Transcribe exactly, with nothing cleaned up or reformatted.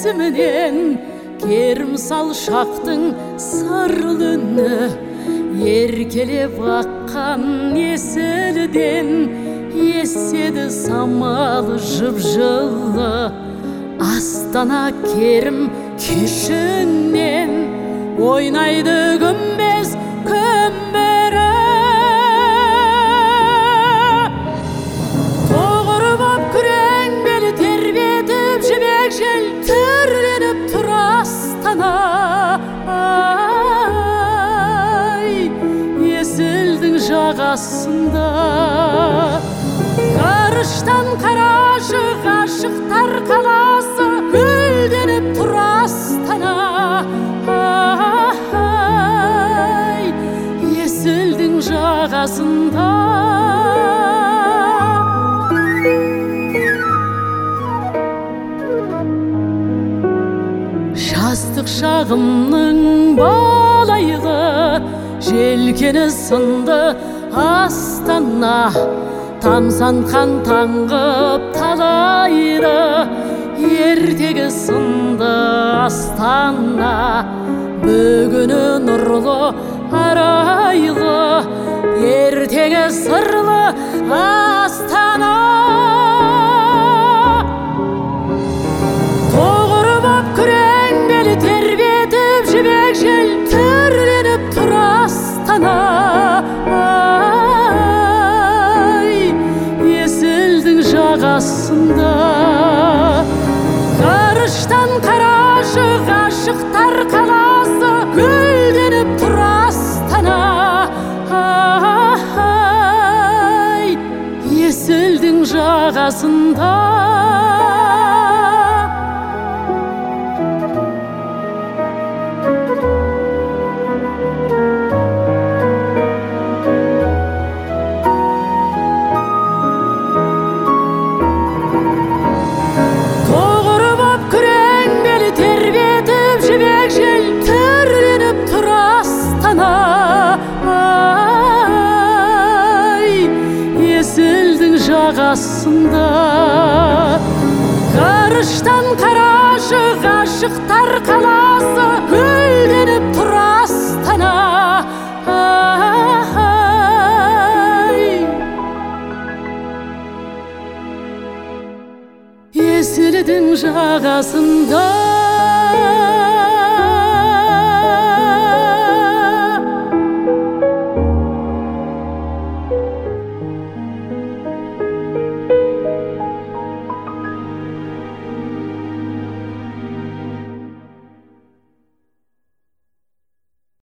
есімінен керімсал шақтың сырлы үні еркелеп аққан есілден еседі самал жып-жылы астана керім кешінен ойнайды күмбез күмбері тоғыр боп күрең белі тербетіп жібек жел түрленіп тұр астана ай есілдің жағасында ғарыштан қарашы ғашықтар қаласы гүлденіп тұр астана ай есілдің жағасында жастық шағымның балайлы желкені сынды астана тамсанған таңғып талайды ертегі сынды астана бүгіні нұрлы арайлы ертегі сырлы астана тоғыр боп күрең белі тербетіп жібек жел түрленіп тұр астана жағасында ғарыштан қарашы ғашықтар қаласы гүлденіп тұр астана ай есілдің жағасында жағасында ғарыштан қарашы ғашықтар қаласы гүлденіп тұр астана ай есілдің жағасында